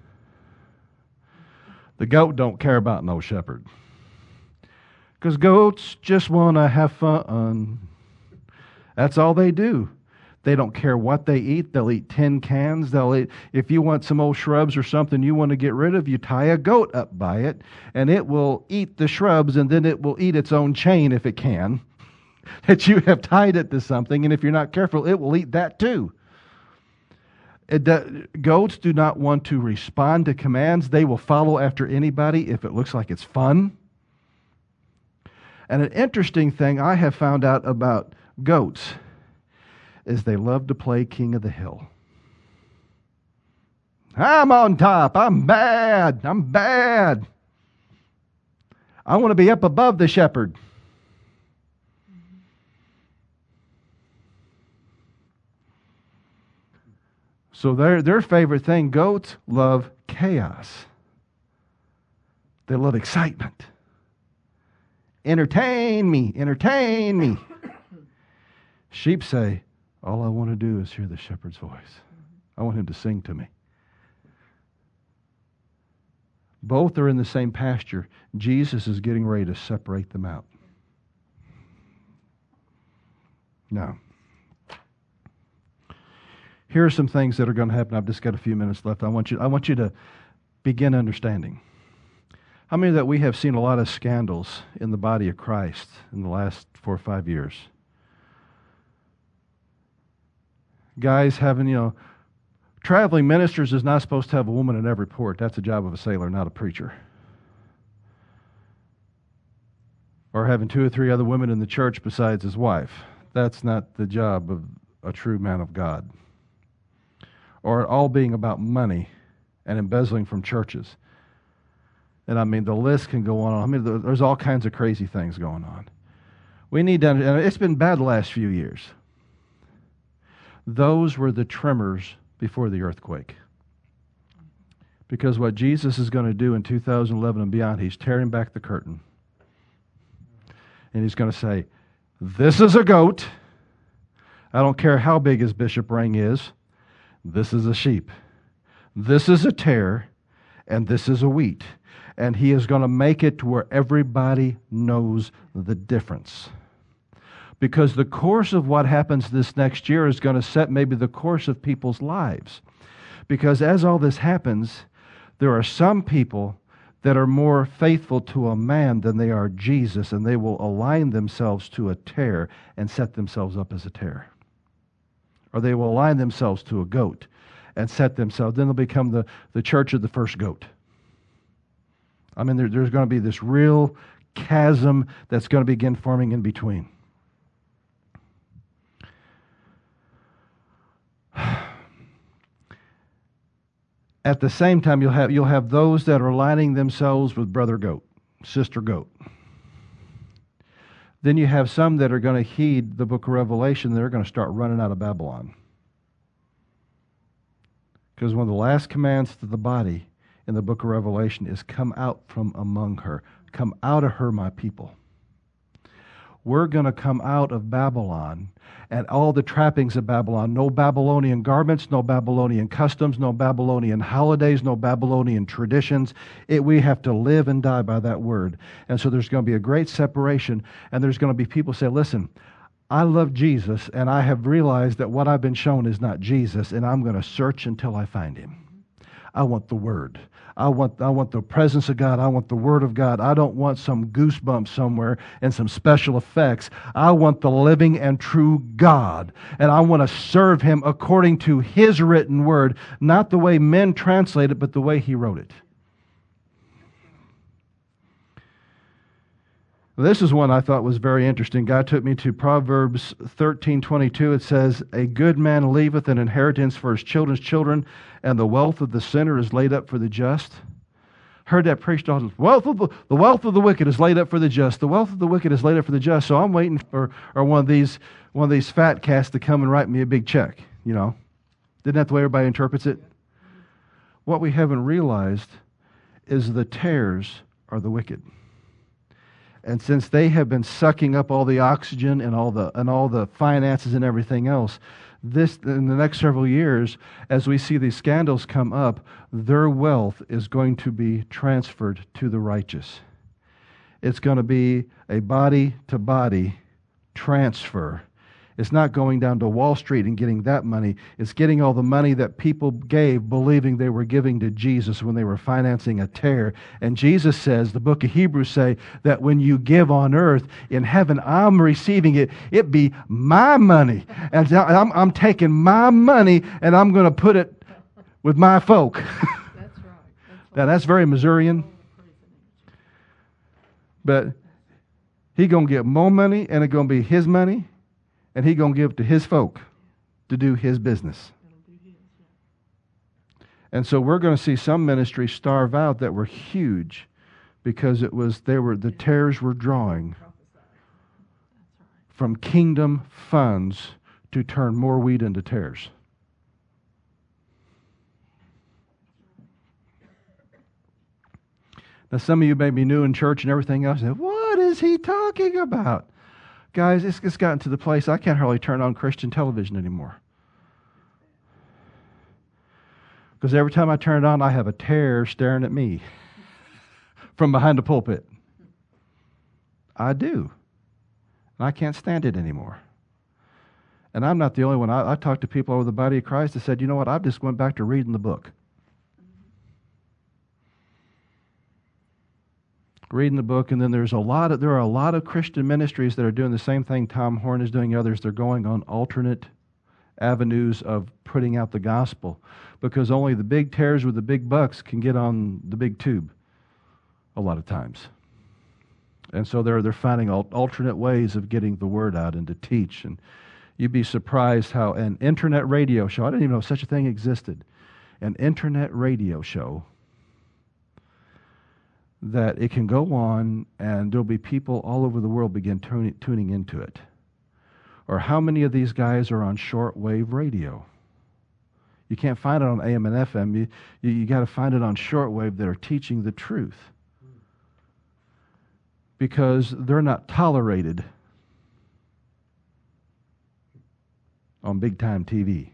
The goat don't care about no shepherd. Because goats just want to have fun. That's all they do. They don't care what they eat. They'll eat tin cans. They'll eat, if you want some old shrubs or something you want to get rid of, you tie a goat up by it, and it will eat the shrubs, and then it will eat its own chain if it can, that you have tied it to something, and if you're not careful, it will eat that too. It do, goats do not want to respond to commands. They will follow after anybody if it looks like it's fun. And an interesting thing I have found out about goats is they love to play king of the hill. I'm on top. I'm bad. I'm bad. I want to be up above the shepherd. So their, their favorite thing, goats love chaos. They love excitement. Entertain me, entertain me. Sheep say, all I want to do is hear the shepherd's voice. I want him to sing to me. Both are in the same pasture. Jesus is getting ready to separate them out. Now, here are some things that are going to happen. I've just got a few minutes left. I want you, I want you to begin understanding. How many that we have seen a lot of scandals in the body of Christ in the last four or five years? Guys having, you know, traveling ministers is not supposed to have a woman in every port. That's the job of a sailor, not a preacher. Or having two or three other women in the church besides his wife. That's not the job of a true man of God. Or it all being about money and embezzling from churches. And I mean, the list can go on. I mean, there's all kinds of crazy things going on. We need to, and it's been bad the last few years. Those were the tremors before the earthquake. Because what Jesus is going to do in two thousand eleven and beyond, he's tearing back the curtain. And he's going to say, this is a goat. I don't care how big his bishop ring is. This is a sheep. This is a tare. And this is a wheat. And he is going to make it to where everybody knows the difference. Because the course of what happens this next year is going to set maybe the course of people's lives. Because as all this happens, there are some people that are more faithful to a man than they are Jesus, and they will align themselves to a tare and set themselves up as a tare. Or they will align themselves to a goat and set themselves, then they'll become the, the church of the first goat. I mean, there, there's going to be this real chasm that's going to begin forming in between. At the same time, you'll have, you'll have those that are aligning themselves with brother goat, sister goat. Then you have some that are going to heed the book of Revelation. They're going to start running out of Babylon. Because one of the last commands to the body in the book of Revelation is come out from among her. Come out of her, my people. we're going to come out of Babylon and all the trappings of Babylon. No Babylonian garments, no Babylonian customs, no Babylonian holidays, no Babylonian traditions. It, we have to live and die by that word. And so there's going to be a great separation, and there's going to be people say, listen, I love Jesus, and I have realized that what I've been shown is not Jesus, and I'm going to search until I find him. I want the Word. I want, I want the presence of God. I want the Word of God. I don't want some goosebumps somewhere and some special effects. I want the living and true God, and I want to serve him according to his written Word, not the way men translate it, but the way he wrote it. This is one I thought was very interesting. God took me to Proverbs thirteen twenty-two. It says, a good man leaveth an inheritance for his children's children, and the wealth of the sinner is laid up for the just. Heard that preached all the wealth of the, the wealth of the wicked is laid up for the just. The wealth of the wicked is laid up for the just. So I'm waiting for or one of these one of these fat cats to come and write me a big check. You know, isn't that the way everybody interprets it? What we haven't realized is the tares are the wicked. And since they have been sucking up all the oxygen and all the and all the finances and everything else, this in the next several years, as we see these scandals come up, their wealth is going to be transferred to the righteous. It's going to be a body-to-body transfer. It's not going down to Wall Street and getting that money. It's getting all the money that people gave believing they were giving to Jesus when they were financing a tear. And Jesus says, the book of Hebrews say, that when you give on earth, in heaven, I'm receiving it. It be my money. And I'm, I'm taking my money and I'm going to put it with my folk. That's right. That's now, that's very Missourian. But he's going to get more money and it's going to be his money. And he's going to give to his folk to do his business. And so we're going to see some ministries starve out that were huge because it was they were the tares were drawing from kingdom funds to turn more wheat into tares. Now some of you may be new in church and everything else. Say, what is he talking about? Guys, it's, it's gotten to the place I can't hardly turn on Christian television anymore. Because every time I turn it on, I have a terror staring at me from behind the pulpit. I do. And I can't stand it anymore. And I'm not the only one. I, I talked to people over the body of Christ that said, you know what, I just went back to reading the book. Reading the book, and then there's a lot of there are a lot of Christian ministries that are doing the same thing Tom Horn is doing. Others, they're going on alternate avenues of putting out the gospel, because only the big tares with the big bucks can get on the big tube a lot of times. And so they're they're finding alternate ways of getting the word out and to teach. And you'd be surprised how an internet radio show, I didn't even know such a thing existed, an internet radio show, that it can go on and there'll be people all over the world begin tuning, tuning into it. Or how many of these guys are on shortwave radio? You can't find it on A M and F M. You, you, you got to find it on shortwave that are teaching the truth. Because they're not tolerated on big time T V.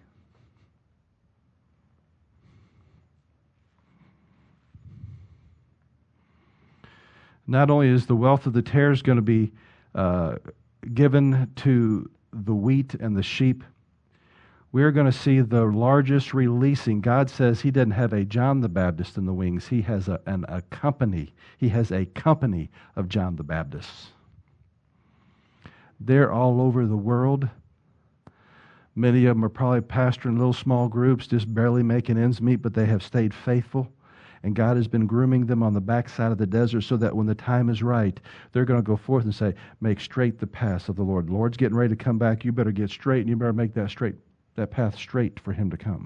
Not only is the wealth of the tares going to be uh, given to the wheat and the sheep, we're going to see the largest releasing. God says he doesn't have a John the Baptist in the wings. He has a, an, a company. He has a company of John the Baptists. They're all over the world. Many of them are probably pastoring little small groups, just barely making ends meet, but they have stayed faithful. And God has been grooming them on the backside of the desert so that when the time is right, they're going to go forth and say, make straight the paths of the Lord. The Lord's getting ready to come back. You better get straight, and you better make that straight, that path straight for him to come.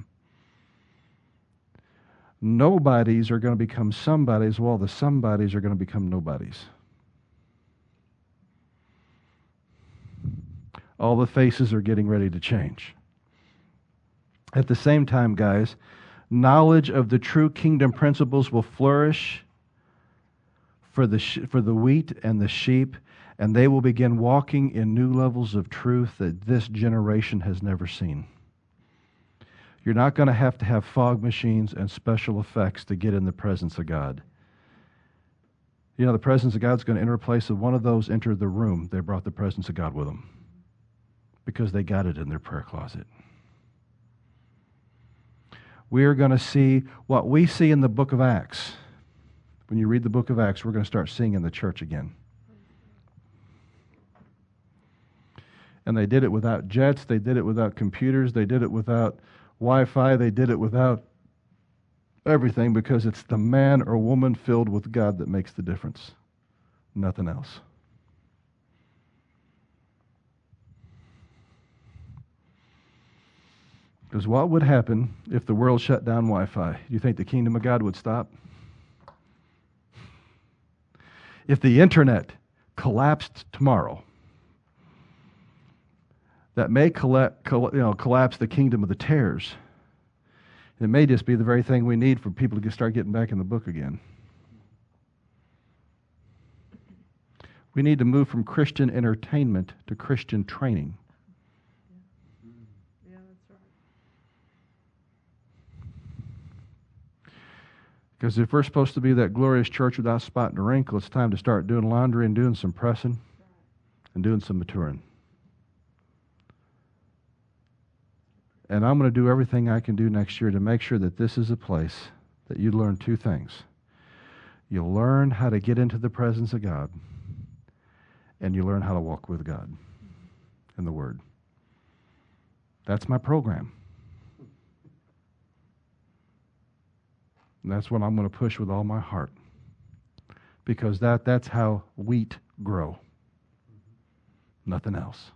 Nobodies are going to become somebodies, while the somebodies are going to become nobodies. All the faces are getting ready to change. At the same time, guys, knowledge of the true kingdom principles will flourish for the sh- for the wheat and the sheep, and they will begin walking in new levels of truth that this generation has never seen. You're not going to have to have fog machines and special effects to get in the presence of God. You know, the presence of God's going to enter a place. If one of those entered the room, they brought the presence of God with them because they got it in their prayer closet. We are going to see what we see in the book of Acts. When you read the book of Acts, we're going to start seeing in the church again. And they did it without jets. They did it without computers. They did it without Wi-Fi. They did it without everything, because it's the man or woman filled with God that makes the difference. Nothing else. Because what would happen if the world shut down Wi-Fi? Do you think the kingdom of God would stop? If the internet collapsed tomorrow, that may colla- coll- you know, collapse the kingdom of the tares. It may just be the very thing we need for people to get, start getting back in the book again. We need to move from Christian entertainment to Christian training. Yeah, that's right. Because if we're supposed to be that glorious church without spot and wrinkle, it's time to start doing laundry and doing some pressing and doing some maturing. And I'm going to do everything I can do next year to make sure that this is a place that you learn two things. You learn how to get into the presence of God, and you learn how to walk with God in the Word. That's my program. And that's what I'm going to push with all my heart. Because that, that's how wheat grow. Nothing else.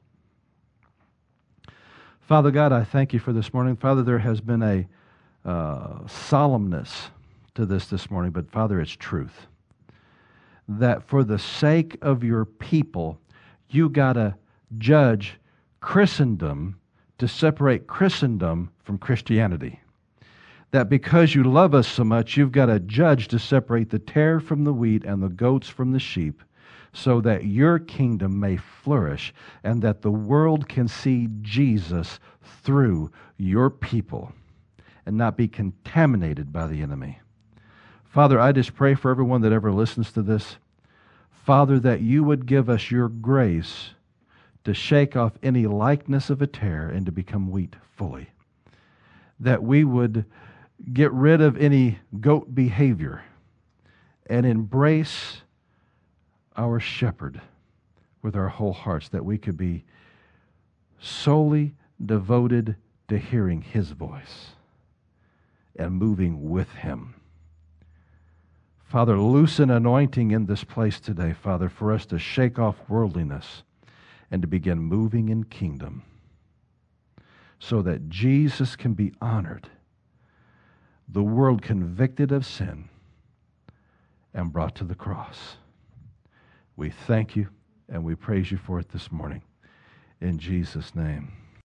Father God, I thank you for this morning. Father, there has been a uh, solemnness to this this morning, but Father, it's truth. That for the sake of your people, you got to judge Christendom to separate Christendom from Christianity. That because you love us so much, you've got to judge to separate the tare from the wheat and the goats from the sheep, so that your kingdom may flourish and that the world can see Jesus through your people and not be contaminated by the enemy. Father, I just pray for everyone that ever listens to this, Father, that you would give us your grace to shake off any likeness of a tare and to become wheat fully. That we would get rid of any goat behavior and embrace our shepherd with our whole hearts, that we could be solely devoted to hearing his voice and moving with him. Father, loosen anointing in this place today, Father, for us to shake off worldliness and to begin moving in kingdom so that Jesus can be honored, the world convicted of sin and brought to the cross. We thank you and we praise you for it this morning. In Jesus' name.